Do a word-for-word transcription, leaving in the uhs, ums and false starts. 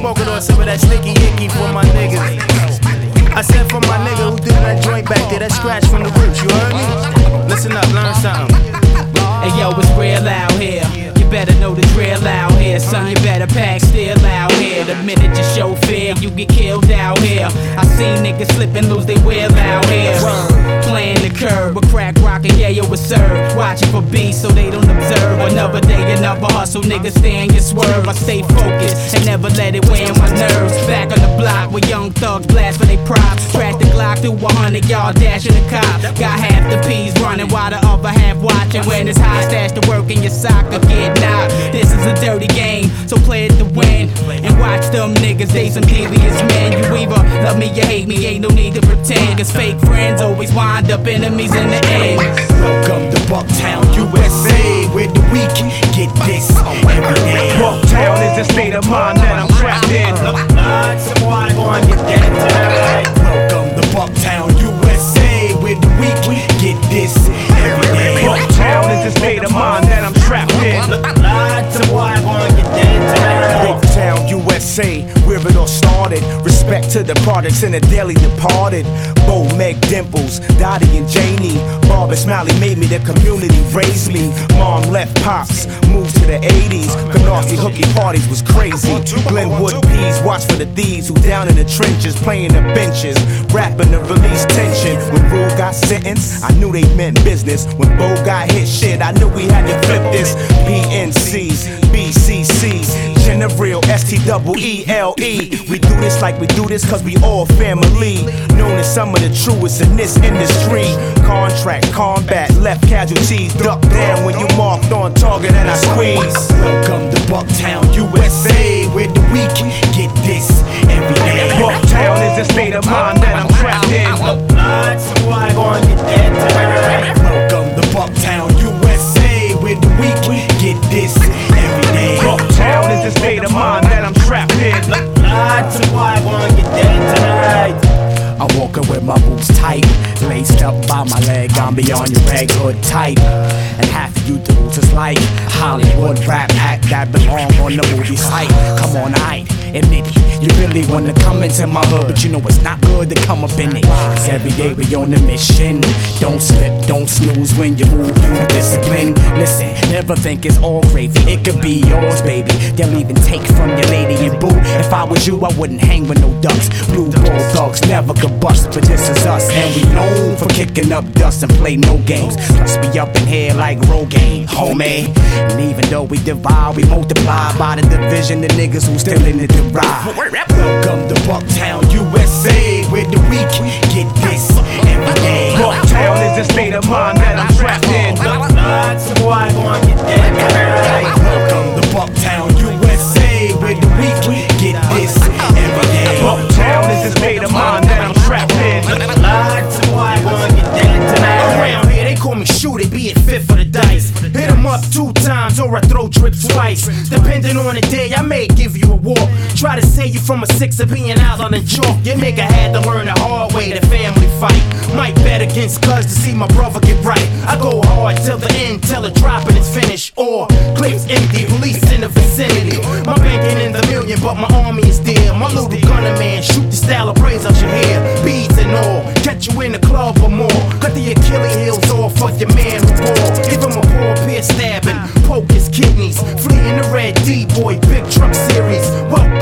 smoking on some of that sticky icky for my niggas. I said for my nigga who did that joint back there, that scratch from the roots, you heard me? Listen up, learn something. Hey yo, it's real out here. You better know the drill out here. Son, you better pack still out here. The minute you show fear, you get killed out here. I seen niggas slip and lose they will out here. Playing the curb with crack rockin', yeah, yo, it's served. Watching for beats so they don't observe. Another day, another hustle, niggas stay in your swerve. I stay focused and never let it weigh on my nerves. Back on the block with young thugs blast for they props. Track the Glock through a hundred yard dash in the cop. Got half the P's running while the other half watching. When it's high, stash the work in your sock or get knocked. This is a dirty game, so play it to win. And watch them niggas, they some devious men. You either love me, you hate me, ain't no need to pretend. Cause fake friends always wind up enemies in the end. Welcome to Bucktown, U S A, where the weak get this every day. Bucktown is the state of mind that I'm trapped in. Welcome to Bucktown, U S A, where the weak get this every day. Bucktown is the state of mind that I'm trapped in. Bucktown, U S A, where it all started. Respect to the products and the daily departed. Bo, Meg, Dimples, Dottie and Janie. Bob and Smiley made me, the community raised me. Mom left Pops, moved to the eighties. Canarsie hooky parties was crazy. Glenwood P's, watch for the thieves who down in the trenches, playing the benches, rapping to release tension. When Rule got sentenced, I knew they meant business. When Bo got hit shit, I knew we had to flip this. B N Cs, B C Cs, General S T E E L E. We do this like we do this cause we all family. Known as some of the truest in this industry. Contract, combat, left casualties. Duck down when you marked on target and I squeeze. Welcome to Bucktown, U S A, where the weak get this every day. Bucktown is the state of mind that I'm trapped in. Welcome to Bucktown, U S A, where the weak get this every day. Bucktown is the state of mind that I'm trapped in. I'm walking with my boots tight, laced up by my leg, I'm beyond your reg hood type. And half of you dudes is like Hollywood rap act that belong on the movie site. Come on, I admit it, you really wanna come into my hood, but you know it's not good to come up in it. Cause every day we on the mission. Don't slip, don't snooze when you move, you discipline. Listen, never think it's all gravy, it could be yours, baby. They'll even take from your lady and boo. If I was you, I wouldn't hang with no ducks. Blue bulldogs never could bust, but this is us. And we known for kicking up dust and play no games. Plus we up in here like Rogaine, homie. And even though we divide, we multiply by the division. The niggas who still in the divide. Welcome to Bucktown, U S A, where the weak get this every day. Bucktown is the state of mind that I'm trapped in. Welcome to Bucktown, U S A, where the weak get this every day. Bucktown is the state of mind that I'm trapped in. Around here they call me shooter, be it fit for the dice. Hit 'em up two times or I throw drip twice. Depending on the day, I may give you a walk. Try to save you from a six of being out on the chalk. Your nigga had to learn the hard way, the family fight. Might bet against cuz to see my brother get right. I go hard till the end, till the dropping is finished. Or clips empty, police in the vicinity. My bank ain't in the million, but my army is dear. My little gunner man, shoot the style of praise out your hair. Beads and all, catch you in the club or more. Cut the Achilles heels off of your man who bore. Give him a poor peer stabbing, poke his kidneys. Flee in the red D-boy, big truck series. Welcome